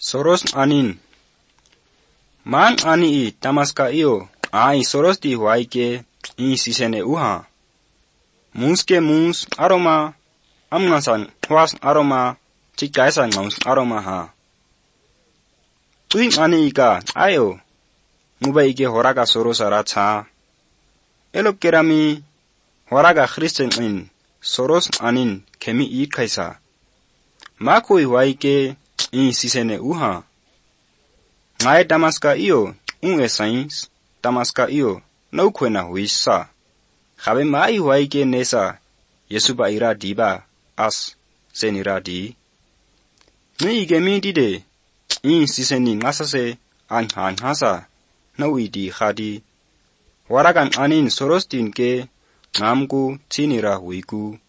Soros anin. Man ani I Damaska iyo ai soros di waike I sisene uha. Muske mus aroma amnasan was aroma chikaisan ngaus aroma ha. Tuing ani ika ayo nguba ike horaga sorosara cha. Elok kerami horaga Christian in soros anin kemi I kaisa. Makoi waike I sisene uha. Ngai Damaska iyo sains Damaska iyo no kwena huisa. Khabe mai waike nesa Yesuba ira diba as senira di. Ni igemi dide I siseni ngasase an hasa no idi khadi. Waragan anin sorostin ke ngamku tinira huiku.